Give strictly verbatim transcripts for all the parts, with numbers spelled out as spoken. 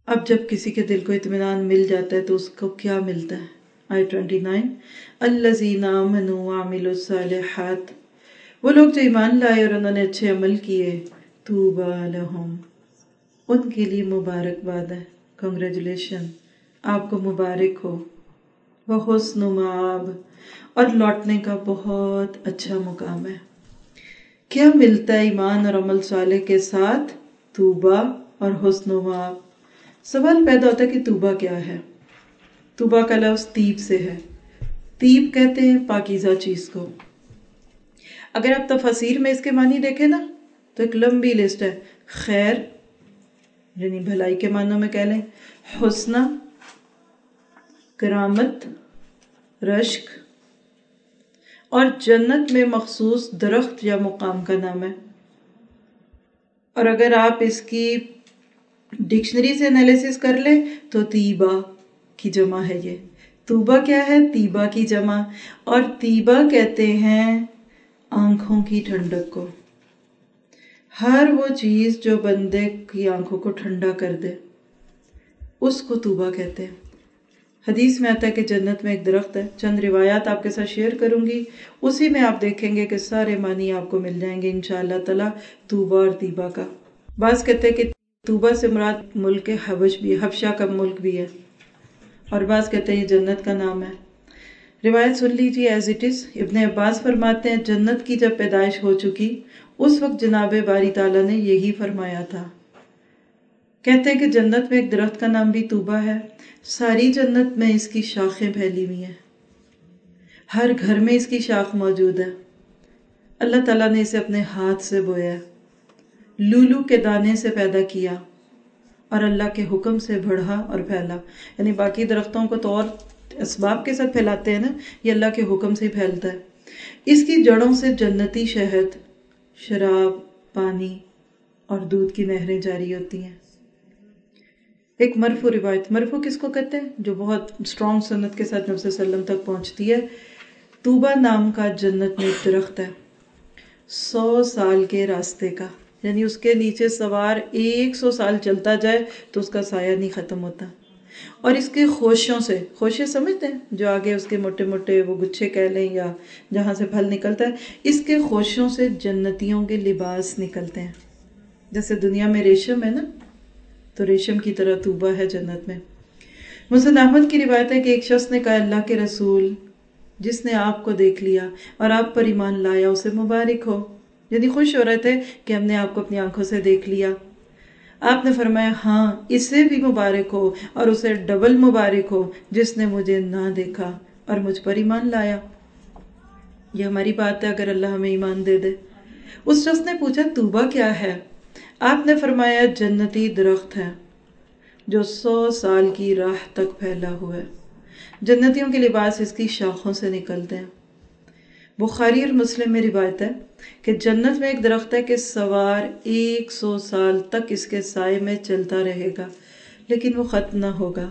اب جب کسی کے دل کو اطمینان مل جاتا ہے تو اس کو کیا ملتا ہے؟ آیت انیس، الذین آمنوا وعملوا الصالحات، وہ لوگ جو ایمان لائے اور انہوں نے اچھے عمل کیے، طوبی لہم، ان کے لیے مبارکباد ہے، کنگریچولیشن، آپ کو مبارک ہو، وحسن مآب، اور لوٹنے کا بہت اچھا مقام ہے۔ کیا ملتا ہے ایمان اور عمل صالح کے ساتھ؟ طوبیٰ اور حسن مآب۔ سوال پیدا ہوتا ہے کہ طوبیٰ کیا ہے؟ طوبیٰ کا لفظ طیب سے ہے، طیب کہتے ہیں پاکیزہ چیز کو۔ اگر آپ تفاسیر میں اس کے معنی دیکھیں نا تو ایک لمبی لسٹ ہے، خیر یعنی بھلائی کے معنوں میں کہہ لیں، حسنہ کرامت، رشک، اور جنت میں مخصوص درخت یا مقام کا نام ہے۔ اور اگر آپ اس کی ڈکشنری سے انالیسس کر لیں تو طیبہ کی جمع ہے یہ۔ طوبیٰ کیا ہے؟ طیبہ کی جمع، اور طیبہ کہتے ہیں آنکھوں کی ٹھنڈک کو۔ ہر وہ چیز جو بندے کی آنکھوں کو ٹھنڈا کر دے اس کو طوبیٰ کہتے ہیں۔ حدیث میں آتا ہے کہ جنت میں ایک درخت ہے، چند روایات آپ کے ساتھ شیئر کروں گی، اسی میں آپ دیکھیں گے کہ سارے معنی آپ کو مل جائیں گے انشاءاللہ تعالی طوبیٰ اور طیبہ کا۔ بعض کہتے ہیں کہ طوبیٰ سے مراد ملک حبش بھی ہے، حبشہ کا ملک بھی ہے، اور بعض کہتے ہیں یہ جنت کا نام ہے۔ روایت سن لیجیے ایز اٹ از۔ ابن عباس فرماتے ہیں جنت کی جب پیدائش ہو چکی اس وقت جناب باری تعالیٰ نے یہی فرمایا تھا۔ کہتے ہیں کہ جنت میں ایک درخت کا نام بھی طوبیٰ ہے، ساری جنت میں اس کی شاخیں پھیلی ہوئی ہیں، ہر گھر میں اس کی شاخ موجود ہے۔ اللہ تعالیٰ نے اسے اپنے ہاتھ سے بویا، لولو کے دانے سے پیدا کیا اور اللہ کے حکم سے بڑھا اور پھیلا۔ یعنی باقی درختوں کو تو اور اسباب کے ساتھ پھیلاتے ہیں نا، یہ اللہ کے حکم سے ہی پھیلتا ہے۔ اس کی جڑوں سے جنتی شہد، شراب، پانی اور دودھ کی نہریں جاری ہوتی ہیں۔ ایک مرفوع روایت، مرفوع کس کو کہتے ہیں؟ جو بہت اسٹرانگ سنت کے ساتھ نبی صلی اللہ علیہ وسلم تک پہنچتی ہے۔ طوبیٰ نام کا جنت میں ایک درخت ہے، سو سال کے راستے کا، یعنی اس کے نیچے سوار ایک سو سال چلتا جائے تو اس کا سایہ نہیں ختم ہوتا۔ اور اس کے خوشوں سے، خوشے سمجھتے ہیں جو آگے اس کے موٹے موٹے وہ گچھے کہہ لیں یا جہاں سے پھل نکلتا ہے، اس کے خوشوں سے جنتیوں کے لباس نکلتے ہیں۔ جیسے دنیا میں ریشم ہے نا، تو ریشم کی طرح طوبیٰ ہے جنت میں۔ مسند احمد کی روایت ہے کہ ایک شخص نے کہا اللہ کے رسول، جس نے آپ کو دیکھ لیا اور آپ پر ایمان لایا اسے مبارک ہو۔ یعنی خوش ہو رہے تھے کہ ہم نے آپ کو اپنی آنکھوں سے دیکھ لیا۔ آپ نے فرمایا ہاں اسے بھی مبارک ہو اور اسے ڈبل مبارک ہو جس نے مجھے نہ دیکھا اور مجھ پر ایمان لایا۔ یہ ہماری بات ہے اگر اللہ ہمیں ایمان دے دے۔ اس شخص نے پوچھا طوبیٰ کیا ہے؟ آپ نے فرمایا جنتی درخت ہے جو سو سال کی راہ تک پھیلا ہوا ہے، جنتیوں کے لباس اس کی شاخوں سے نکلتے ہیں۔ بخاری اور مسلم میں روایت ہے کہ جنت میں ایک درخت ہے کہ سوار ایک سو سال تک اس کے سائے میں چلتا رہے گا لیکن وہ ختم نہ ہوگا۔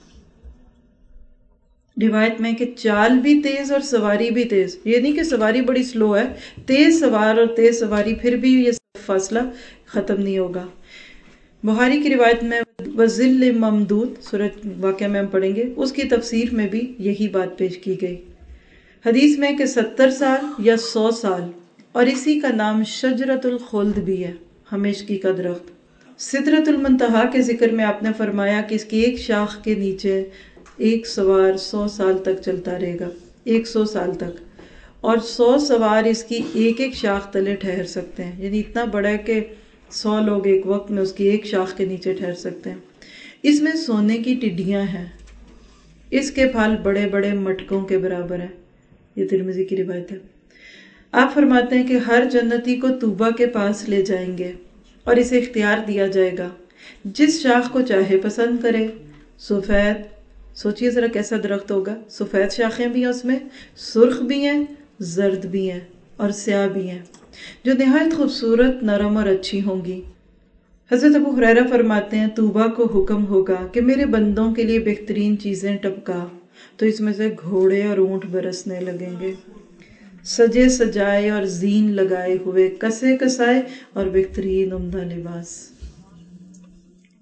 روایت میں کہ چال بھی تیز اور سواری بھی تیز، یہ نہیں کہ سواری بڑی سلو ہے، تیز سوار اور تیز سواری، پھر بھی یہ فاصلہ ختم نہیں ہوگا۔ بخاری کی روایت میں وَظِلٍّ مَمْدُودٍ، سورۃ واقعہ میں ہم پڑھیں گے، اس کی تفسیر میں بھی یہی بات پیش کی گئی۔ حدیث میں کہ ستر سال یا سو سال، اور اسی کا نام شجرۃ الخلد بھی ہے، ہمیشگی کا درخت۔ سدرۃ المنتہا کے ذکر میں آپ نے فرمایا کہ اس کی ایک شاخ کے نیچے ایک سوار سو سال تک چلتا رہے گا، ایک سو سال تک، اور سو سوار اس کی ایک ایک شاخ تلے ٹھہر سکتے ہیں۔ یعنی اتنا بڑا ہے کہ سو لوگ ایک وقت میں اس کی ایک شاخ کے نیچے ٹھہر سکتے ہیں۔ اس میں سونے کی ٹڈیاں ہیں، اس کے پھل بڑے بڑے مٹکوں کے برابر ہیں۔ یہ ترمذی کی روایت ہے۔ آپ فرماتے ہیں کہ ہر جنتی کو طوبیٰ کے پاس لے جائیں گے اور اسے اختیار دیا جائے گا، جس شاخ کو چاہے پسند کرے۔ سفید، سوچئے ذرا کیسا درخت ہوگا، سفید شاخیں بھی ہیں اس میں، سرخ بھی ہیں، زرد بھی ہیں اور سیاہ بھی ہیں، جو نہایت خوبصورت، نرم اور اچھی ہوں گی۔ حضرت ابو ہریرہ فرماتے ہیں طوبیٰ کو حکم ہوگا کہ میرے بندوں کے لیے بہترین چیزیں ٹپکا، تو اس میں سے گھوڑے اور اونٹ برسنے لگیں گے، سجے سجائے اور زین لگائے ہوئے، کسے کسائے اور بہترین عمدہ لباس۔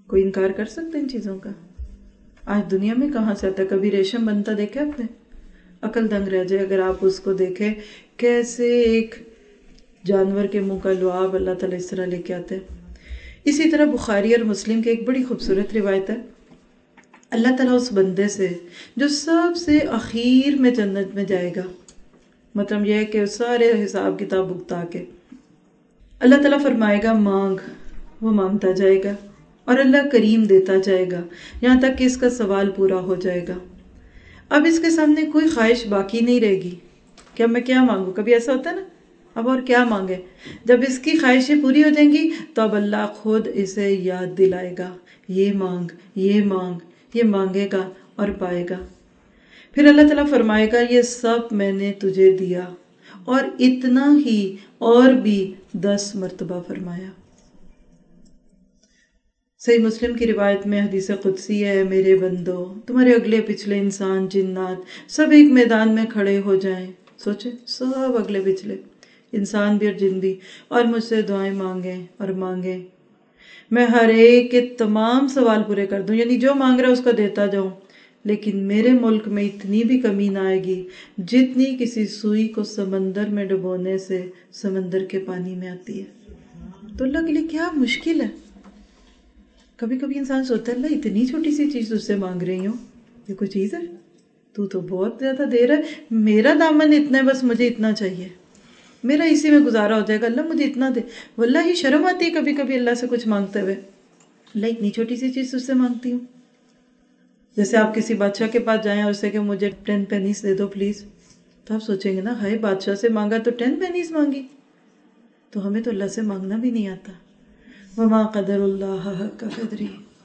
کوئی انکار کر سکتا ہے ان چیزوں کا؟ آج دنیا میں کہاں سے آتا ہے؟ کبھی ریشم بنتا دیکھے آپ نے؟ عقل دنگ رہ جائے اگر آپ اس کو دیکھیں، کیسے ایک جانور کے منہ کا لعاب اللہ تعالیٰ اس طرح لے کے آتے ہیں۔ اسی طرح بخاری اور مسلم کی ایک بڑی خوبصورت روایت ہے، اللہ تعالیٰ اس بندے سے جو سب سے اخیر میں جنت میں جائے گا، مطلب یہ ہے کہ سارے حساب کتاب بھگتا کے اللہ تعالیٰ فرمائے گا مانگ، وہ مانگتا جائے گا اور اللہ کریم دیتا جائے گا یہاں تک کہ اس کا سوال پورا ہو جائے گا۔ اب اس کے سامنے کوئی خواہش باقی نہیں رہے گی کہ اب میں کیا مانگوں، کبھی ایسا ہوتا ہے نا، اب اور کیا مانگے؟ جب اس کی خواہشیں پوری ہو جائیں گی تو اب اللہ خود اسے یاد دلائے گا، یہ مانگ، یہ مانگ، یہ مانگے گا اور پائے گا۔ پھر اللہ تعالیٰ فرمائے گا یہ سب میں نے تجھے دیا اور اتنا ہی اور بھی دس مرتبہ فرمایا۔ صحیح مسلم کی روایت میں حدیث قدسی ہے، میرے بندو تمہارے اگلے پچھلے انسان جنات سب ایک میدان میں کھڑے ہو جائیں، سوچیں سب اگلے پچھلے انسان بھی اور جن بھی، اور مجھ سے دعائیں مانگیں اور مانگیں، میں ہر ایک کے تمام سوال پورے کر دوں، یعنی جو مانگ رہا ہے اس کو دیتا جاؤں، لیکن میرے ملک میں اتنی بھی کمی نہ آئے گی جتنی کسی سوئی کو سمندر میں ڈبونے سے سمندر کے پانی میں آتی ہے۔ تو اللہ کے لیے کیا مشکل ہے؟ کبھی کبھی انسان سوچتا ہے اللہ اتنی چھوٹی سی چیز تجھ سے مانگ رہی ہوں، یہ کوئی چیز ہے؟ تو تو بہت زیادہ دے رہا ہے، میرا دامن اتنا ہے، بس مجھے اتنا چاہیے، میرا اسی میں گزارا ہو جائے گا، اللہ مجھے اتنا دے۔ واللہ ہی شرم آتی ہے کبھی کبھی اللہ سے کچھ مانگتے ہوئے، اللہ اتنی چھوٹی سی چیز تجھ سے مانگتی ہوں۔ جیسے آپ کسی بادشاہ کے پاس جائیں اور اسے کہ مجھے ٹین پینیز دے دو پلیز، تو آپ سوچیں گے نا ہائے بادشاہ سے مانگا تو ٹین پینیز مانگی، تو ہمیں تو اللہ سے مانگنا بھی نہیں آتا۔ وما قدر اللہ حق قدری۔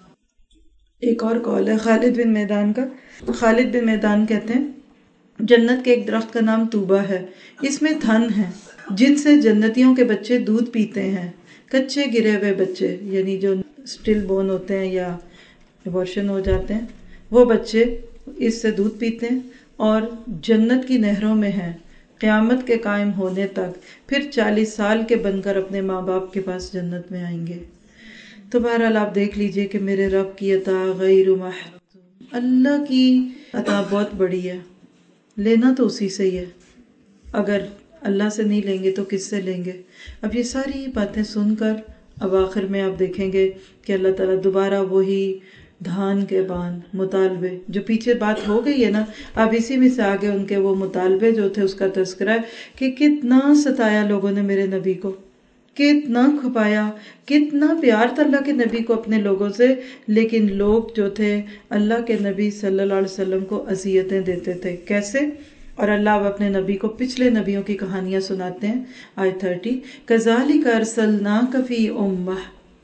ایک اور قول ہے خالد بن میدان کا، خالد بن میدان کہتے ہیں جنت کے ایک درخت کا نام طوبہ ہے، اس میں تھن ہے جن سے جنتیوں کے بچے دودھ پیتے ہیں، کچے گرے ہوئے بچے یعنی جو سٹل بون ہوتے ہیں یا ایبورشن ہو جاتے ہیں وہ بچے اس سے دودھ پیتے ہیں اور جنت کی نہروں میں ہیں قیامت کے قائم ہونے تک، پھر چالیس سال کے بن کر اپنے ماں باپ کے پاس جنت میں آئیں گے۔ تو بہرحال آپ دیکھ لیجئے کہ میرے رب کی عطا غیر محدود، اللہ کی عطا بہت بڑی ہے، لینا تو اسی سے ہی ہے، اگر اللہ سے نہیں لیں گے تو کس سے لیں گے؟ اب یہ ساری باتیں سن کر اب آخر میں آپ دیکھیں گے کہ اللہ تعالیٰ دوبارہ وہی دھان کے بان مطالبے جو پیچھے بات ہو گئی ہے نا، اب اسی میں سے آگے ان کے وہ مطالبے جو تھے اس کا تذکرہ ہے کہ کتنا ستایا لوگوں نے میرے نبی کو، کتنا کھپایا، کتنا پیار تھا اللہ کے نبی کو اپنے لوگوں سے، لیکن لوگ جو تھے اللہ کے نبی صلی اللہ علیہ وسلم کو اذیتیں دیتے تھے۔ کیسے؟ اور اللہ اب اپنے نبی کو پچھلے نبیوں کی کہانیاں سناتے ہیں۔ آیت تھرٹی، کذالک ارسلناک فی امہ،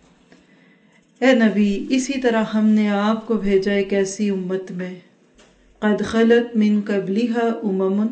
اے نبی اسی طرح ہم نے آپ کو بھیجا ایک ایسی امت میں، قد خلت من قبلھا امم،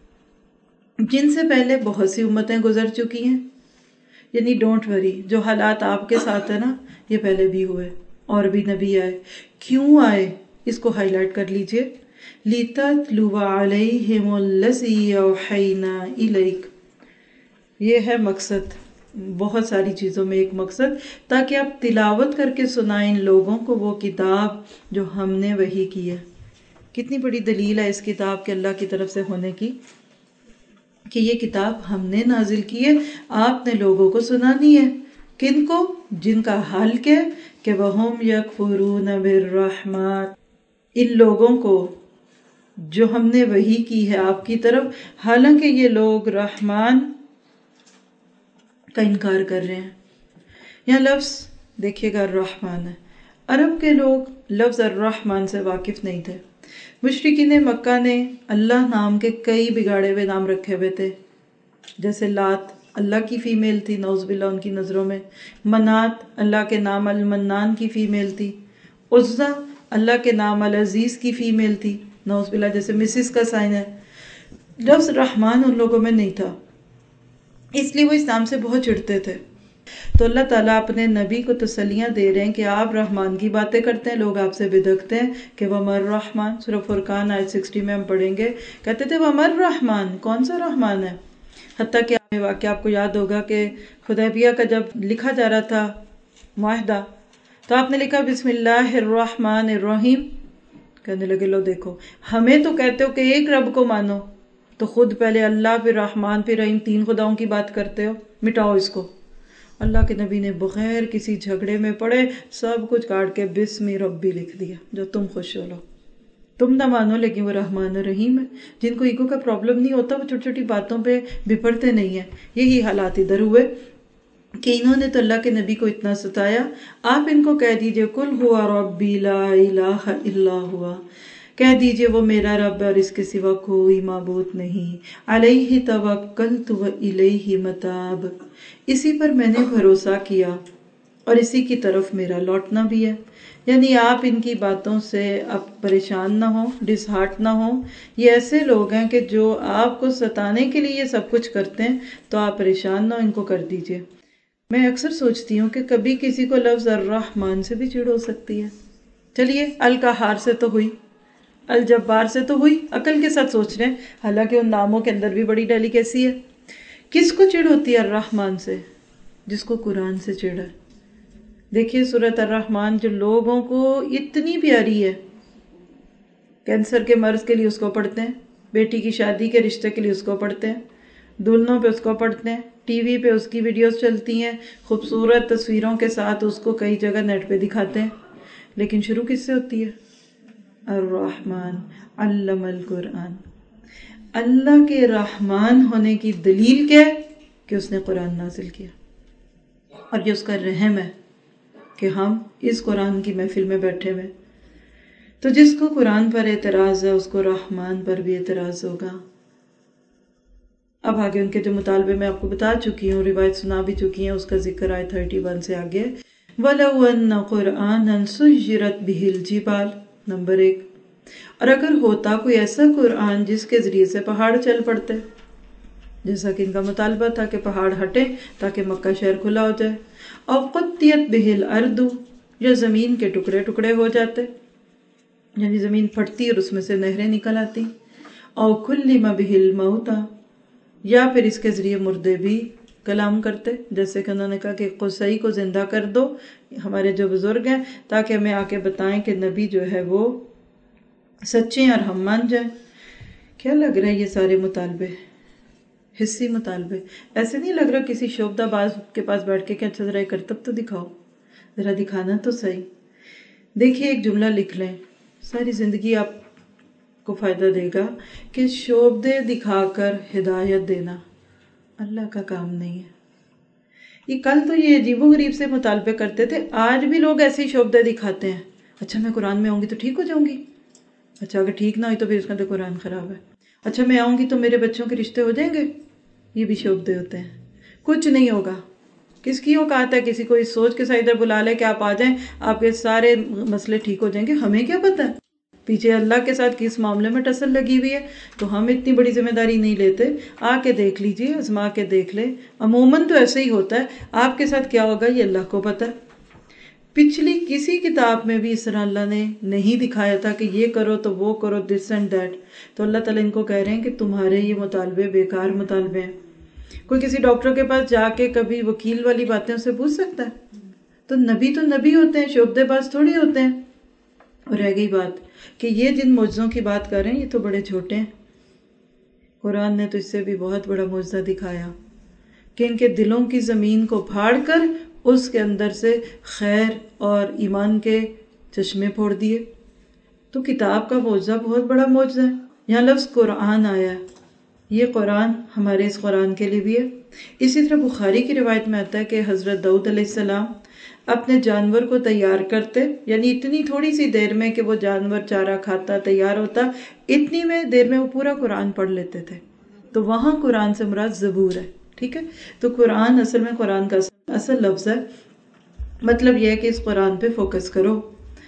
جن سے پہلے بہت سی امتیں گزر چکی ہیں، یعنی ڈونٹ وری، جو حالات آپ کے ساتھ ہیں نا یہ پہلے بھی ہوئے، اور بھی نبی آئے۔ کیوں آئے اس کو ہائی لائٹ کر لیجئے، لِتَتْلُوَ عَلَيْهِمُ الَّذِي أَوْحَيْنَا إِلَيْكَ، یہ ہے مقصد، بہت ساری چیزوں میں ایک مقصد، تاکہ آپ تلاوت کر کے سنائیں لوگوں کو وہ کتاب جو ہم نے وحی کی ہے۔ کتنی بڑی دلیل ہے اس کتاب کے اللہ کی طرف سے ہونے کی، کہ یہ کتاب ہم نے نازل کی ہے، آپ نے لوگوں کو سنانی ہے۔ کن کو؟ جن کا حال کیا کہ وَهُمْ يَكْفُرُونَ بِالرَّحْمَنِ، ان لوگوں کو جو ہم نے وحی کی ہے آپ کی طرف، حالانکہ یہ لوگ رحمان کا انکار کر رہے ہیں۔ یہاں لفظ دیکھیے گا الرحمن ہے، عرب کے لوگ لفظ الرحمن سے واقف نہیں تھے۔ مشرکین مکہ نے اللہ نام کے کئی بگاڑے ہوئے نام رکھے ہوئے تھے، جیسے لات اللہ کی فیمیل تھی، نعوذ باللہ ان کی نظروں میں، منات اللہ کے نام المنان کی فیمیل تھی، عزا اللہ کے نام العزیز کی فیمیل تھی، نعوذ باللہ جیسے مسز کا سائن ہے۔ لفظ رحمان ان لوگوں میں نہیں تھا، اس لیے وہ اسلام سے بہت چڑھتے تھے۔ تو اللہ تعالیٰ اپنے نبی کو تسلیاں دے رہے ہیں کہ آپ رحمان کی باتیں کرتے ہیں، لوگ آپ سے بدکتے ہیں کہ وَمَا الرَّحْمَنُ، سورہ فرقان آیت سکسٹی میں ہم پڑھیں گے، کہتے تھے وَمَا الرَّحْمَنُ، کون سا رحمان ہے؟ حتیٰ کہ واقعہ آپ کو یاد ہوگا کہ حدیبیہ کا جب لکھا جا رہا تھا معاہدہ، تو آپ نے لکھا بسم اللہ الرحمن الرحیم، کہنے لگے لو دیکھو ہمیں تو کہتے ہو کہ ایک رب کو مانو، تو خود پہلے اللہ پھر رحمان پھر رحیم تین خداؤں کی بات کرتے ہو، مٹاؤ اس کو۔ اللہ کے نبی نے بغیر کسی جھگڑے میں پڑے سب کچھ کاٹ کے بسم ربی لکھ دیا، جو تم خوش ہو لو، تم نہ مانو لیکن وہ رحمان الرحیم ہے۔ جن کو ایگو کا پرابلم نہیں ہوتا وہ چھوٹی چھوٹی باتوں پہ بپڑتے نہیں ہیں۔ یہی حالات ادھر ہوئے کہ انہوں نے تو اللہ کے نبی کو اتنا ستایا۔ آپ ان کو کہہ دیجئے قل ہوا ربی لا الہ الا ہوا، کہہ دیجئے وہ میرا رب ہے اور اس کے سوا کوئی معبود نہیں، علیہ توکلت و الیہ متاب، اسی پر میں نے بھروسہ کیا اور اسی کی طرف میرا لوٹنا بھی ہے۔ یعنی آپ ان کی باتوں سے اب پریشان نہ ہوں، ڈس ہارٹ نہ ہوں۔ یہ ایسے لوگ ہیں کہ جو آپ کو ستانے کے لیے یہ سب کچھ کرتے ہیں، تو آپ پریشان نہ ہو، ان کو کر دیجئے۔ میں اکثر سوچتی ہوں کہ کبھی کسی کو لفظ الرحمن سے بھی چڑ ہو سکتی ہے۔ چلیے القہار سے تو ہوئی، الجبار سے تو ہوئی، عقل کے ساتھ سوچ رہے ہیں، حالانکہ ان ناموں کے اندر بھی بڑی ڈیلیکیسی ہے۔ کس کو چڑ ہوتی ہے الرحمن سے؟ جس کو قرآن سے چڑ ہے۔ دیکھیے سورۃ الرحمن جو لوگوں کو اتنی پیاری ہے، کینسر کے مرض کے لیے اس کو پڑھتے ہیں، بیٹی کی شادی کے رشتے کے لیے اس کو پڑھتے ہیں، دلہنوں پہ اس کو پڑھتے ہیں، ٹی وی پہ اس کی ویڈیوز چلتی ہیں، خوبصورت تصویروں کے ساتھ اس کو کئی جگہ نیٹ پہ دکھاتے ہیں، لیکن شروع کس سے ہوتی ہے؟ الرحمن علم القرآن۔ اللہ کے رحمان ہونے کی دلیل کیا ہے؟ کہ اس نے قرآن نازل کیا، اور یہ اس کا رحم ہے کہ ہم اس قرآن کی محفل میں بیٹھے ہوئے۔ تو جس کو قرآن پر اعتراض ہے اس کو رحمان پر بھی اعتراض ہوگا۔ اب آگے ان کے جو مطالبے میں آپ کو بتا چکی ہوں، روایت سنا بھی چکی ہیں، اس کا ذکر آئے تھرٹی ون سے آگے۔ وَلَوْ أَنَّ قُرْآنًا سُيِّرَتْ بِهِ الْجِبَالُ، نمبر ایک، اور اگر ہوتا کوئی ایسا قرآن جس کے ذریعے سے پہاڑ چل پڑتے، جیسا کہ ان کا مطالبہ تھا کہ پہاڑ ہٹیں تاکہ مکہ شہر کھلا ہو جائے، اور قطیت بہ الارض، یا زمین کے ٹکڑے ٹکڑے ہو جاتے، یعنی زمین پھٹتی اور اس میں سے نہریں نکل آتی، اور کلم بہ الموتى، یا پھر اس کے ذریعے مردے بھی کلام کرتے، جیسے کہ انہوں نے کہا کہ قصی کو زندہ کر دو، ہمارے جو بزرگ ہیں، تاکہ ہمیں آ کے بتائیں کہ نبی جو ہے وہ سچے ہیں اور ہم مان جائیں۔ کیا لگ رہا ہے یہ سارے مطالبے حصی مطالبے؟ ایسے نہیں لگ رہا کسی شعبدہ باز کے پاس بیٹھ کے کہ اچھا ذرا کرتب تو دکھاؤ، ذرا دکھانا تو صحیح۔ دیکھیے ایک جملہ لکھ لیں، ساری زندگی آپ کو فائدہ دے گا کہ شعبدے دکھا کر ہدایت دینا اللہ کا کام نہیں ہے۔ یہ کل تو یہ عجیب و غریب سے مطالبے کرتے تھے، آج بھی لوگ ایسے ہی شعبدے دکھاتے ہیں۔ اچھا میں قرآن میں آؤں گی تو ٹھیک ہو جاؤں گی، اچھا اگر ٹھیک نہ ہوئی تو پھر اس کا تو قرآن خراب ہے، اچھا میں آؤں گی تو میرے بچوں کے رشتے ہو جائیں گے، یہ بھی شعبدے ہوتے ہیں۔ کچھ نہیں ہوگا، کس کی اوقات ہے کسی کو اس سوچ کے ساتھ ادھر بلا لے کہ آپ آ جائیں آپ کے سارے مسئلے ٹھیک ہو جائیں گے؟ ہمیں کیا پتہ ہے پیچھے اللہ کے ساتھ کس معاملے میں ٹسل لگی ہوئی ہے، تو ہم اتنی بڑی ذمہ داری نہیں لیتے۔ آ کے دیکھ لیجئے، آزما کے دیکھ لیں، عموماً تو ایسے ہی ہوتا ہے، آپ کے ساتھ کیا ہوگا یہ اللہ کو پتہ ہے۔ پچھلی کسی کتاب میں بھی اس طرح اللہ نے نہیں دکھایا تھا کہ یہ کرو تو وہ کرو، دس اینڈ دیٹ۔ تو اللہ تعالیٰ ان کو کہہ رہے ہیں کہ تمہارے یہ مطالبے بیکار مطالبے ہیں۔ کوئی کسی ڈاکٹر کے پاس جا کے کبھی وکیل والی باتیں اسے پوچھ سکتا ہے؟ تو نبی تو نبی ہوتے ہیں، شعبدے باز تھوڑی ہوتے ہیں۔ اور رہ گئی بات کہ یہ جن معجزوں کی بات کر رہے ہیں یہ تو بڑے چھوٹے ہیں، قرآن نے تو اس سے بھی بہت بڑا معجزہ دکھایا کہ ان کے دلوں کی زمین کو پھاڑ کر اس کے اندر سے خیر اور ایمان کے چشمے پھوڑ دیے۔ تو کتاب کا معجزہ بہت بڑا معجزہ ہے۔ یہاں لفظ قرآن آیا ہے، یہ قرآن ہمارے اس قرآن کے لیے بھی ہے۔ اسی طرح بخاری کی روایت میں آتا ہے کہ حضرت داؤد علیہ السلام اپنے جانور کو تیار کرتے، یعنی اتنی تھوڑی سی دیر میں کہ وہ جانور چارہ کھاتا تیار ہوتا، اتنی میں دیر میں وہ پورا قرآن پڑھ لیتے تھے۔ تو وہاں قرآن سے مراد زبور ہے، ٹھیک ہے؟ تو قرآن اصل میں قرآن کا اصل لفظ ہے۔ مطلب یہ ہے کہ اس قرآن پہ فوکس کرو،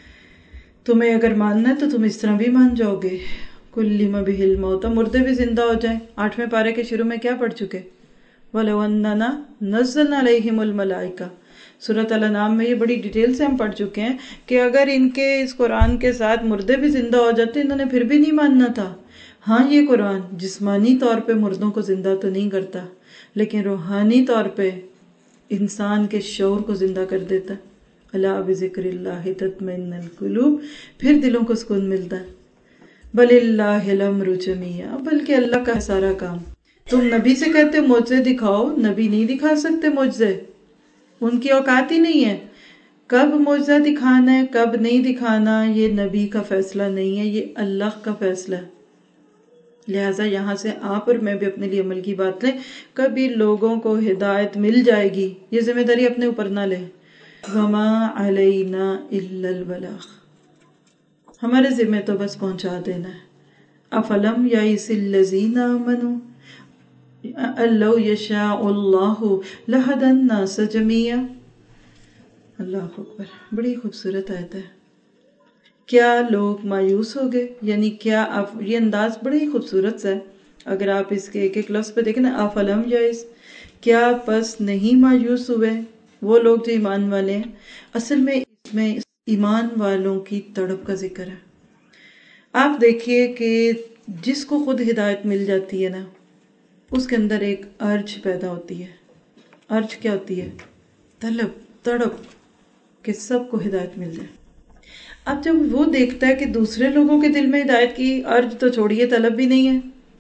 تمہیں اگر ماننا ہے تو تم اس طرح بھی مان جاؤ گے۔ کلم بہ الموتى، مردے بھی زندہ ہو جائیں۔ آٹھویں پارے کے شروع میں کیا پڑھ چکے؟ وَلَوْ أَنَّنَا نَزَّلْنَا عَلَيْهِمُ الْمَلَائِكَةَ، سورۃ الانعام میں یہ بڑی ڈیٹیل سے ہم پڑھ چکے ہیں کہ اگر ان کے اس قرآن کے ساتھ مردے بھی زندہ ہو جاتے انہوں نے پھر بھی نہیں ماننا تھا۔ ہاں یہ قرآن جسمانی طور پہ مردوں کو زندہ تو نہیں کرتا، لیکن روحانی طور پہ انسان کے شعور کو زندہ کر دیتا ہے۔ अला बिज़िक्रिल्लाहि तत्मइन्नुल कुलूब, फिर दिलों को सुकून मिलता है। बलिल्लाहिल अम्रु जमीआ, बल्कि अल्लाह का सारा काम। तुम नबी से कहते हो मुझे दिखाओ, नबी नहीं दिखा सकते मुझे, उनकी औकात ही नहीं है। कब मुझे दिखाना है कब नहीं दिखाना, ये नबी का फैसला नहीं है, ये अल्लाह का फैसला है। लिहाजा यहाँ से आप और मैं भी अपने लिए अमल की बात लें। कभी लोगों को हिदायत मिल जाएगी, ये जिम्मेदारी अपने ऊपर ना लें। वमा अलैना इल्लल बलाग, हमारे जिम्मे तो बस पहुंचा देना है। अफलम याइसिल लजीना आमनू अल्लौ यशाअल्लाहु लहदन नास जमीआ। अल्लाह अकबर, बड़ी खूबसूरत आयत है। क्या लोग मायूस हो गए, यानी क्या आप, ये अंदाज बड़ा ही खूबसूरत सा है। अगर आप इसके एक एक लफ्ज़ पे देखें ना, अफलम याइस, क्या बस नहीं मायूस हुए वो लोग जो ईमान वाले हैं। असल में इसमें ईमान वालों की तड़प का जिक्र है। आप देखिए कि जिसको खुद हिदायत मिल जाती है ना, उसके अंदर एक अर्ज पैदा होती है। अर्ज क्या होती है? तलब, तड़प, कि सबको हिदायत मिल जाए। अब जब वो देखता है कि दूसरे लोगों के दिल में हिदायत की अर्ज तो छोड़िए, तलब भी नहीं है,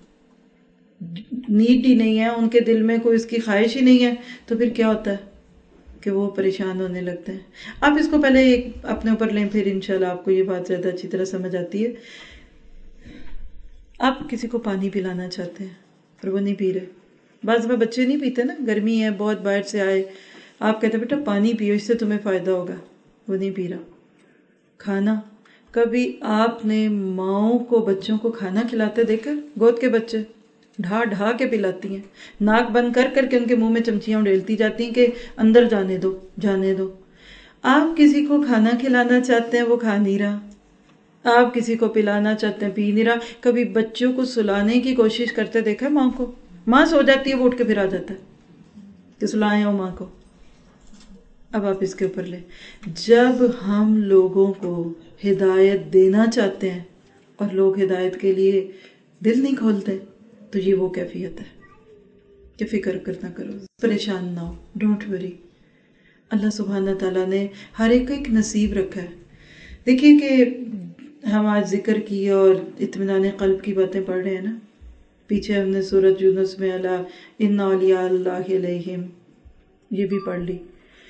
नीड ही नहीं है, उनके दिल में कोई इसकी ख्वाहिश ही नहीं है, तो फिर क्या होता है कि वो परेशान होने लगते हैं। आप इसको पहले एक अपने ऊपर लें, फिर इंशाल्लाह आपको ये बात ज़्यादा अच्छी तरह समझ आती है। आप किसी को पानी पिलाना चाहते हैं और वो नहीं पी रहे। बाज़ में बच्चे नहीं पीते ना, गर्मी है बहुत, बाहर से आए, आप कहते बेटा पानी पियो, इससे तुम्हें फ़ायदा होगा, वो नहीं पी रहा। खाना, कभी आपने माओ को बच्चों को खाना खिलाते देखा? गोद के बच्चे ढा ढा के पिलाती हैं, नाक बंद कर करके उनके मुंह में चमचियां उड़ेलती जाती हैं कि अंदर जाने दो जाने दो। आप किसी को खाना खिलाना चाहते हैं, वो खा नहीं रहा। आप किसी को पिलाना चाहते हैं, पी नहीं रहा। कभी बच्चों को सुलाने की कोशिश करते देखा है माँ को? माँ सो जाती है, वो उठ के फिर आ जाता है कि सुलाएं हो माँ को। अब आप इसके ऊपर ले, जब हम लोगों को हिदायत देना चाहते हैं और लोग हिदायत के लिए दिल नहीं खोलते, तो ये वो कैफियत है कि फिक्र करना करो, परेशान ना हो, डोंट वरी। अल्लाह सुब्हाना ताला ने हर एक का एक नसीब रखा है। देखिए कि हम आज जिक्र की और इत्मीनान क़ल्ब की बातें पढ़ रहे हैं ना, पीछे हमने सूरत यूनुस में अला इन्ना औलिया अल्लाहि अलैहिम ये भी पढ़ ली।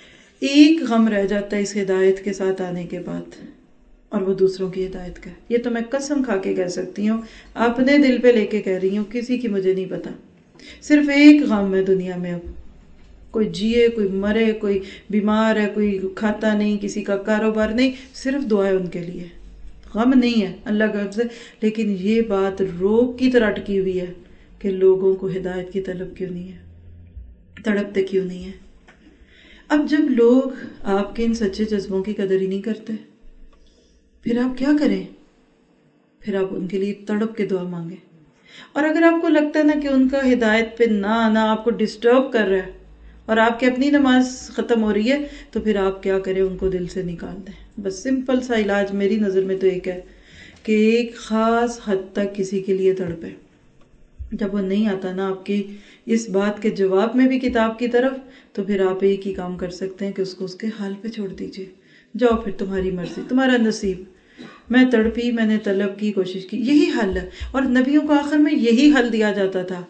एक गम रह जाता है इस हिदायत के साथ आने के बाद, और वो दूसरों की हिदायत का। ये तो मैं कसम खा के कह सकती हूँ, अपने दिल पे लेके कह रही हूँ, किसी की मुझे नहीं पता। सिर्फ एक गम है दुनिया में, अब कोई जिए कोई मरे, कोई बीमार है, कोई खाता नहीं, किसी का कारोबार नहीं, सिर्फ दुआएं उनके लिए। गम नहीं है अल्लाह का से, लेकिन ये बात रोग की तरह अटकी हुई है कि लोगों को हिदायत की तलब क्यों नहीं है, तड़पते क्यों नहीं है। अब जब लोग आपके इन सच्चे जज्बों की कदर ही नहीं करते, फिर आप क्या करें? फिर आप उनके लिए तड़प के दुआ मांगे। और अगर आपको लगता है ना कि उनका हिदायत पे ना आना आपको डिस्टर्ब कर रहा है और आपकी अपनी नमाज ख़त्म हो रही है, तो फिर आप क्या करें? उनको दिल से निकाल दें। बस सिंपल सा इलाज मेरी नज़र में तो एक है कि एक ख़ास हद तक किसी के लिए तड़पे। जब वो नहीं आता ना आपकी इस बात के जवाब में भी किताब की तरफ, तो फिर आप एक ही काम कर सकते हैं कि उसको उसके हाल पे छोड़ दीजिए। जाओ फिर, तुम्हारी मर्जी, तुम्हारा नसीब। मैं तड़पी, मैंने तलब की, कोशिश की, यही हल है। और नबियों को आखिर में यही हल दिया जाता था,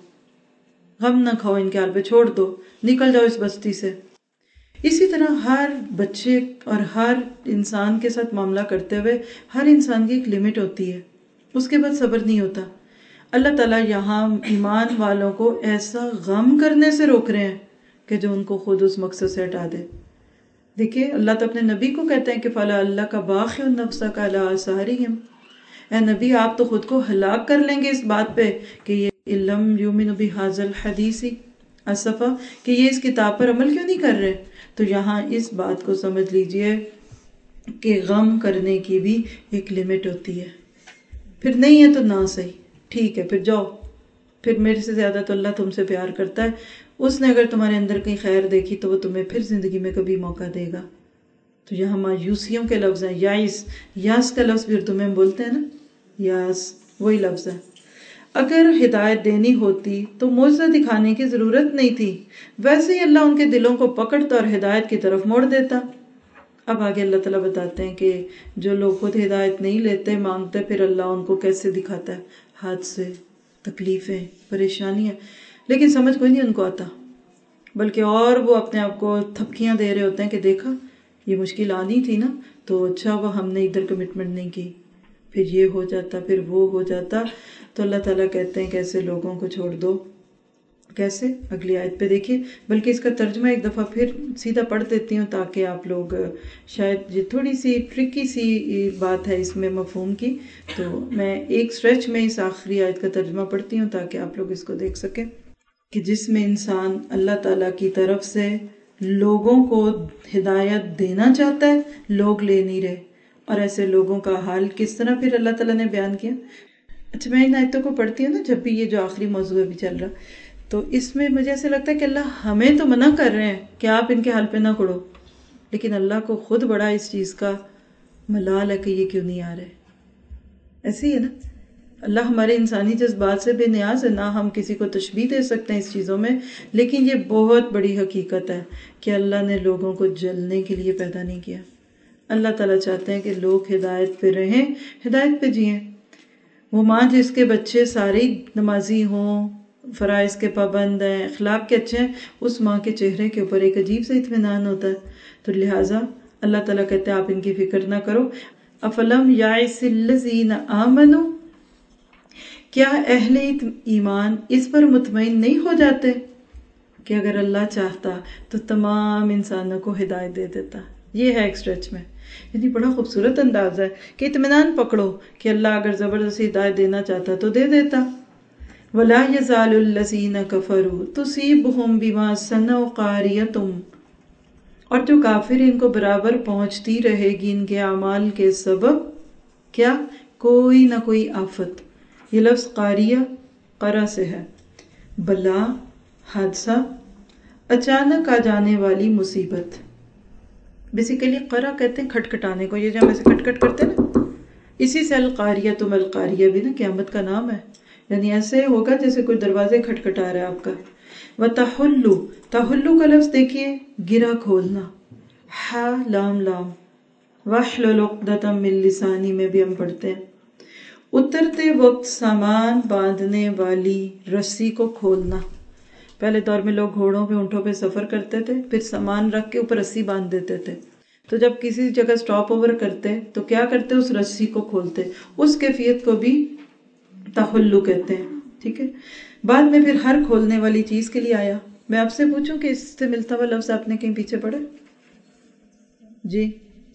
गम ना खाओ, इनके हाल पे छोड़ दो, निकल जाओ इस बस्ती से। इसी तरह हर बच्चे और हर इंसान के साथ मामला करते हुए हर इंसान की एक लिमिट होती है, उसके बाद सब्र नहीं होता। अल्लाह ताला यहाँ ईमान वालों को ऐसा गम करने से रोक रहे हैं कि जो उनको खुद उस मकसद से हटा दे। देखिए अल्लाह तो अपने नबी को कहते हैं कि फला अल्लाह का बाखिर नफ्सक अला आसारिहिम, ए नबी आप तो खुद को हलाक कर लेंगे इस बात पे कि ये इल्लम युमिनु बिहाज़ल हदीसी असफा, कि ये इस किताब पर अमल क्यों नहीं कर रहे। तो यहाँ इस बात को समझ लीजिए कि गम करने की भी एक लिमिट होती है। फिर नहीं है तो ना सही, ठीक है, फिर जाओ, फिर मेरे से ज़्यादा तो अल्लाह तुमसे प्यार करता है, उसने अगर तुम्हारे अंदर कहीं खैर देखी तो वो तुम्हें फिर ज़िंदगी में कभी मौका देगा। तो यहाँ मायूसियों के लफ्ज़ हैं, याइस, यास का लफ्ज़ भी उर्दू में बोलते हैं ना, यास वही लफ्ज़ है। अगर हिदायत देनी होती तो मौज़ा दिखाने की ज़रूरत नहीं थी, वैसे ही अल्लाह उनके दिलों को पकड़ता और हिदायत की तरफ मोड़ देता। اب آگے اللہ تعالیٰ بتاتے ہیں کہ جو لوگ خود ہدایت نہیں لیتے مانگتے، پھر اللہ ان کو کیسے دکھاتا ہے، حادثے، تکلیفیں، پریشانیاں، لیکن سمجھ کوئی نہیں ان کو آتا، بلکہ اور وہ اپنے آپ کو تھپکیاں دے رہے ہوتے ہیں کہ دیکھا یہ مشکل آنی تھی نا، تو اچھا وہ ہم نے ادھر کمٹمنٹ نہیں کی، پھر یہ ہو جاتا، پھر وہ ہو جاتا۔ تو اللہ تعالیٰ کہتے ہیں کہ ایسے لوگوں کو چھوڑ دو۔ کیسے؟ اگلی آیت پہ دیکھیے، بلکہ اس کا ترجمہ ایک دفعہ پھر سیدھا پڑھ دیتی ہوں تاکہ آپ لوگ، شاید یہ تھوڑی سی ٹرکی سی بات ہے اس میں مفہوم کی، تو میں ایک سٹریچ میں اس آخری آیت کا ترجمہ پڑھتی ہوں تاکہ آپ لوگ اس کو دیکھ سکیں، کہ جس میں انسان اللہ تعالیٰ کی طرف سے لوگوں کو ہدایت دینا چاہتا ہے، لوگ لے نہیں رہے، اور ایسے لوگوں کا حال کس طرح پھر اللہ تعالیٰ نے بیان کیا۔ اچھا، میں ان آیتوں کو پڑھتی ہوں نا جب بھی یہ جو آخری موضوع ابھی چل رہا، تو اس میں مجھے ایسے لگتا ہے کہ اللہ ہمیں تو منع کر رہے ہیں کہ آپ ان کے حال پہ نہ پڑو، لیکن اللہ کو خود بڑا اس چیز کا ملال ہے کہ یہ کیوں نہیں آ رہے۔ ایسے ہی ہے نا، اللہ ہمارے انسانی جذبات سے بے نیاز ہے، نہ ہم کسی کو تشبیہ دے سکتے ہیں اس چیزوں میں، لیکن یہ بہت بڑی حقیقت ہے کہ اللہ نے لوگوں کو جلنے کے لیے پیدا نہیں کیا۔ اللہ تعالیٰ چاہتے ہیں کہ لوگ ہدایت پہ رہیں، ہدایت پہ جئیں۔ وہ ماں جس کے بچے سارے نمازی ہوں، فرائض کے پابند ہیں، اخلاق کے اچھے ہیں، اس ماں کے چہرے کے اوپر ایک عجیب سے اطمینان ہوتا ہے۔ تو لہٰذا اللہ تعالیٰ کہتے ہیں آپ ان کی فکر نہ کرو۔ افلم یعس الذین آمنوا، کیا اہل ایمان اس پر مطمئن نہیں ہو جاتے کہ اگر اللہ چاہتا تو تمام انسانوں کو ہدایت دے دیتا۔ یہ ہے ایک سٹریچ میں، یعنی بڑا خوبصورت انداز ہے کہ اطمینان پکڑو کہ اللہ اگر زبردستی ہدایت دینا چاہتا تو دے دیتا۔ وَلَا يَزَالُ الَّذِينَ كَفَرُوا تُصِيبُهُمْ بِمَا صَنَعُوا قَارِعَةٌ، اور جو کافر ان کو برابر پہنچتی رہے گی ان کے اعمال کے سبب، کیا؟ کوئی نہ کوئی آفت۔ یہ لفظ قاریہ قرا سے ہے، بلا، حادثہ، اچانک آ جانے والی مصیبت۔ بیسیکلی قرا کہتے ہیں کھٹکھٹانے کو، یہ جو ہم ایسے کھٹ کھٹ کرتے ہیں نا، اسی سے القاریہ تم القاریہ بھی نا قیامت کا نام ہے، یعنی ایسے ہوگا جیسے کوئی دروازے کھٹکھٹا رہا ہے آپ کا۔ وَتَحُلُّ، تحلو کا لفظ دیکھیے، گرا کھولنا، ہا لام لام، وَاحْلُلْ عُقْدَةً مِّن لِّسَانِي میں بھی ہم پڑھتے ہیں۔ اترتے وقت سامان باندھنے والی رسی کو کھولنا۔ پہلے دور میں لوگ گھوڑوں پہ اونٹوں پہ سفر کرتے تھے، پھر سامان رکھ کے اوپر رسی باندھ دیتے تھے، تو جب کسی جگہ سٹاپ اوور کرتے تو کیا کرتے؟ اس رسی کو کھولتے، اس کیفیت کو بھی تحلو کہتے ہیں، ٹھیک ہے۔ بعد میں پھر ہر کھولنے والی چیز کے لیے آیا۔ میں آپ سے پوچھوں کہ اس سے ملتا ہوا لفظ آپ نے کہیں پیچھے پڑھا؟ جی،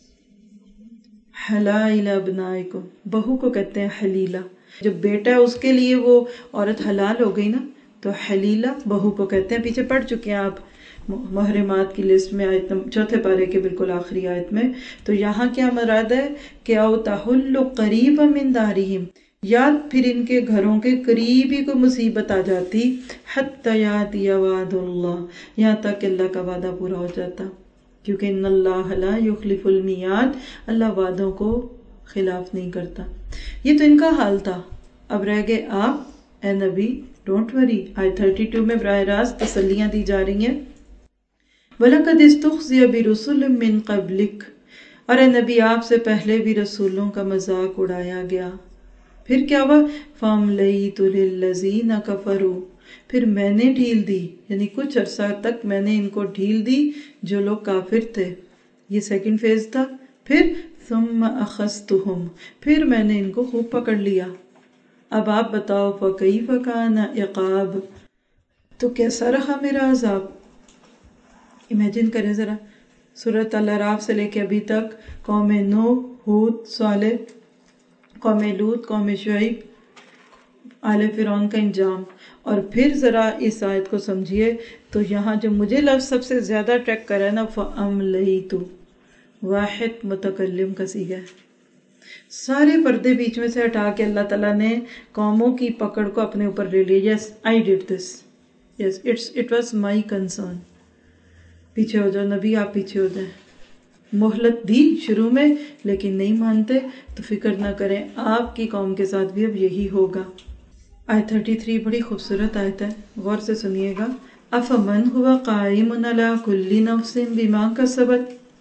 حلائل ابنائکم، بہو کو کہتے ہیں حلیلہ، جو بیٹا ہے اس کے لیے وہ عورت حلال ہو گئی نا، تو حلیلہ بہو کو کہتے ہیں۔ پیچھے پڑھ چکے ہیں آپ محرمات کی لسٹ میں، آیت چوتھے پارے کے بالکل آخری آیت میں۔ تو یہاں کیا مراد ہے کہ او تحل قریبا من دارہم، یا پھر ان کے گھروں کے قریب ہی کوئی مصیبت آ جاتی، حتی یاتی وعد اللہ، یہاں تک کہ اللہ کا وعدہ پورا ہو جاتا، کیونکہ ان اللہ لا یخلف المیعاد، اللہ وعدوں کو خلاف نہیں کرتا۔ یہ تو ان کا حال تھا، اب رہ گئے آپ، اے نبی ڈونٹ وری، آیت تھرٹی ٹو میں براہ راست تسلیاں دی جا رہی ہیں۔ وَلَقَدِ اسْتُخْزِيَ بِرُسُلٍ مِّن قَبْلِكَ، اور اے نبی آپ سے پہلے بھی رسولوں کا مذاق اڑایا گیا۔ پھر کیا ہوا؟ فَأَمْلَيْتُ لِلَّذِينَ كَفَرُوا، پھر میں نے ڈھیل دی، یعنی کچھ عرصہ تک میں نے ان کو ڈھیل دی جو لوگ کافر تھے، یہ سیکنڈ فیز تھا۔ پھر ثُمَّ أَخَذْتُهُمْ، پھر میں نے ان کو خوب پکڑ لیا۔ اب آپ بتاؤ فَكَيْفَ كَانَ عِقَابِ، تو کیسا رہا میرا عذاب۔ امیجن کریں ذرا، سورۃ الاعراف سے لے کے ابھی تک قوم نوح، ہود، صالح، قوم لوط، قوم شعیب، آل فرعون کا انجام، اور پھر ذرا اس آیت کو سمجھیے تو یہاں جو مجھے لفظ سب سے زیادہ ٹریک کر رہا ہے نا، فَأَمْلَيْتُ، واحد متکلم کا صیغہ ہے، سارے پردے بیچ میں سے ہٹا کے اللہ تعالیٰ نے قوموں کی پکڑ کو اپنے اوپر لے لیا۔ Yes I did this, yes it's it was my concern. پیچھے ہو جاؤ نبی، آپ پیچھے ہو جائیں۔ مہلت دی شروع میں لیکن نہیں مانتے، تو فکر نہ کریں، آپ کی قوم کے ساتھ بھی اب یہی ہوگا۔ آیت تھرٹی تھری بڑی خوبصورت آیت ہے، غور سے سنیے گا۔ افمن ہوا قائم علی کل نفس بما کسبت،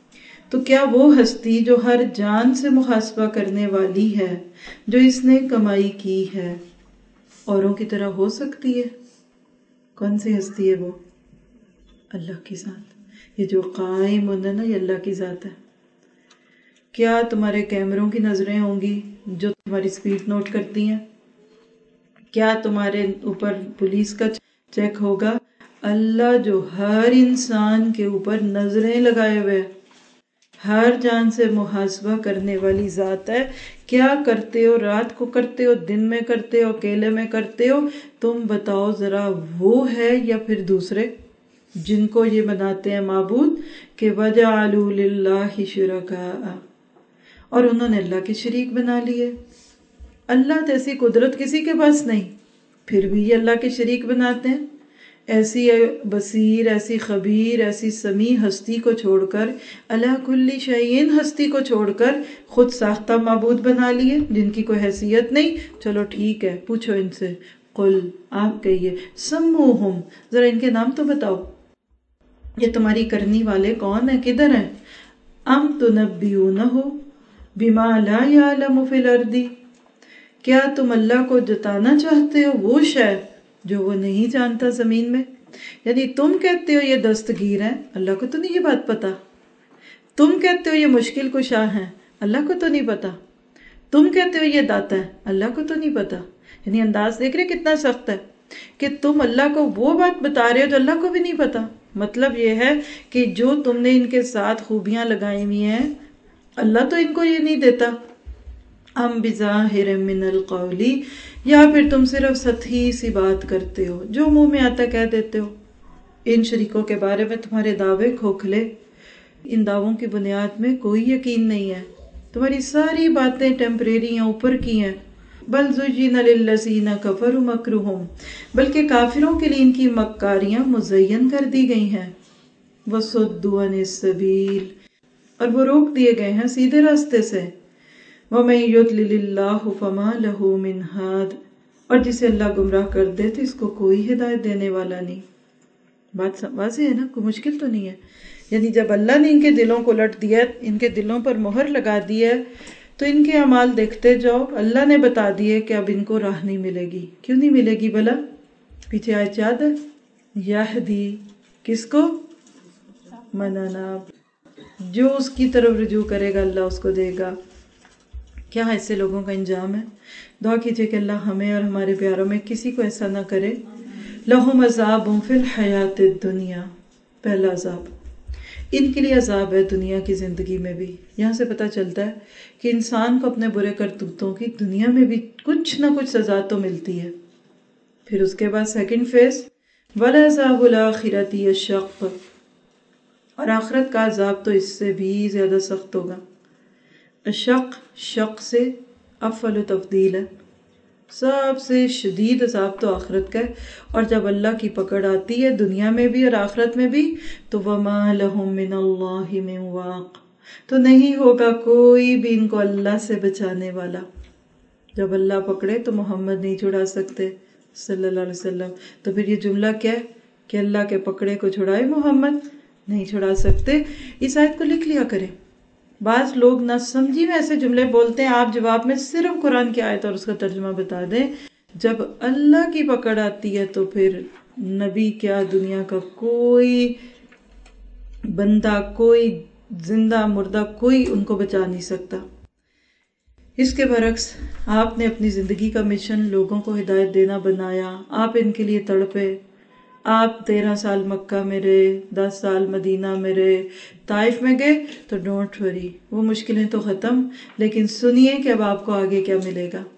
تو کیا وہ ہستی جو ہر جان سے محاسبہ کرنے والی ہے، جو اس نے کمائی کی ہے، اوروں کی طرح ہو سکتی ہے؟ کون سی ہستی ہے وہ؟ اللہ کی ذات. یہ جو قائم ہے نا، یہ اللہ کی ذات ہے. کیا تمہارے کیمروں کی نظریں ہوں گی جو تمہاری سپیڈ نوٹ کرتی ہیں؟ کیا تمہارے اوپر پولیس کا چیک ہوگا؟ اللہ جو ہر انسان کے اوپر نظریں لگائے ہوئے، ہر جان سے محاسبہ کرنے والی ذات ہے. کیا کرتے ہو؟ رات کو کرتے ہو، دن میں کرتے ہو، اکیلے میں کرتے ہو؟ تم بتاؤ ذرا، وہ ہے یا پھر دوسرے جن کو یہ بناتے ہیں معبود کہ وَجَعَلُوا لِلَّهِ شُرَكَاءَ، اور انہوں نے اللہ کے شریک بنا لیے. اللہ جیسی قدرت کسی کے پاس نہیں، پھر بھی یہ اللہ کے شریک بناتے ہیں. ایسی بصیر، ایسی خبیر، ایسی سمیع ہستی کو چھوڑ کر، علی کل شیء ہستی کو چھوڑ کر خود ساختہ معبود بنا لیے جن کی کوئی حیثیت نہیں. چلو ٹھیک ہے، پوچھو ان سے. قل، آپ کہیے، سموہم، ذرا ان کے نام تو بتاؤ. یہ تمہاری کرنی والے کون ہیں، کدھر ہیں؟ ام تنبئونہ بما لا یعلم فی الارض، کیا تم اللہ کو جتانا چاہتے ہو وہ شے جو وہ نہیں جانتا زمین میں؟ یعنی تم کہتے ہو یہ دستگیر ہیں، اللہ کو تو نہیں یہ بات پتا. تم کہتے ہو یہ مشکل کشا ہیں، اللہ کو تو نہیں پتا. تم کہتے ہو یہ داتا ہے، اللہ کو تو نہیں پتا. یعنی انداز دیکھ رہے کتنا سخت ہے کہ تم اللہ کو وہ بات بتا رہے ہو جو اللہ کو بھی نہیں پتا. مطلب یہ ہے کہ جو تم نے ان کے ساتھ خوبیاں لگائی ہوئی ہیں، اللہ تو ان کو یہ نہیں دیتا. ام بظاہر من القول، یا پھر تم صرف سطحی سی بات کرتے ہو، جو منہ میں آتا کہہ دیتے ہو. ان شریکوں کے بارے میں تمہارے دعوے کھوکھلے، ان دعووں کی بنیاد میں کوئی یقین نہیں ہے. تمہاری ساری باتیں ٹیمپریری ہیں، اوپر کی ہیں. بل زُیِّنَ لِلَّذِینَ کَفَرُوا مَکْرُہُم، بلکہ کافروں کے لیے ان کی مکاریاں مزین کر دی گئی ہیں. وَصُدُّوا عَنِ السَّبِیلِ، اور وہ روک دیے گئے ہیں سیدھے راستے سے. وَمَن یُضْلِلِ اللَّهُ فَمَا لَهُ مِنْ ہَادٍ، اور جسے اللہ گمراہ کر دے تو اس کو کوئی ہدایت دینے والا نہیں. بات واضح ہے نا، کوئی مشکل تو نہیں ہے. یعنی جب اللہ نے ان کے دلوں کو لٹ دیا، ان کے دلوں پر مہر لگا دی ہے، تو ان کے اعمال دیکھتے جاؤ. اللہ نے بتا دیے کہ اب ان کو راہ نہیں ملے گی. کیوں نہیں ملے گی بھلا؟ پیچھے آیت یاد ہے، یہدی کس کو؟ من اناب، جو اس کی طرف رجوع کرے گا اللہ اس کو دے گا. کیا ایسے لوگوں کا انجام ہے؟ دعا کیجئے کہ اللہ ہمیں اور ہمارے پیاروں میں کسی کو ایسا نہ کرے. لہم عذاب فی الحیات الدنیا، پہلا عذاب ان کے لیے عذاب ہے دنیا کی زندگی میں بھی. یہاں سے پتہ چلتا ہے کہ انسان کو اپنے برے کرتوتوں کی دنیا میں بھی کچھ نہ کچھ سزا تو ملتی ہے. پھر اس کے بعد سیکنڈ فیز، وَلَعَذَابُ الْآخِرَةِ أَشَقُّ، اور آخرت کا عذاب تو اس سے بھی زیادہ سخت ہوگا. اشق، شق سے افعل و تفضیل ہے، سب سے شدید عذاب تو آخرت کا ہے. اور جب اللہ کی پکڑ آتی ہے دنیا میں بھی اور آخرت میں بھی، تو وَمَا لَهُم مِّنَ اللَّهِ مِن وَاقٍ، تو نہیں ہوگا کوئی بھی ان کو اللہ سے بچانے والا. جب اللہ پکڑے تو محمد نہیں چھڑا سکتے صلی اللہ علیہ وسلم. تو پھر یہ جملہ کیا ہے کہ اللہ کے پکڑے کو چھڑائے محمد نہیں چھڑا سکتے. اس آیت کو لکھ لیا کریں. بعض لوگ نہ سمجھی میں ایسے جملے بولتے ہیں، آپ جواب میں صرف قرآن کی آیت اور اس کا ترجمہ بتا دیں. جب اللہ کی پکڑ آتی ہے تو پھر نبی کیا، دنیا کا کوئی بندہ، کوئی زندہ مردہ، کوئی ان کو بچا نہیں سکتا. اس کے برعکس آپ نے اپنی زندگی کا مشن لوگوں کو ہدایت دینا بنایا. آپ ان کے لیے تڑپے. آپ تیرہ سال مکہ میں رہے، دس سال مدینہ میں رہے، طائف میں گئے. تو ڈونٹ وری، وہ مشکلیں تو ختم، لیکن سنیے کہ اب آپ کو آگے کیا ملے گا.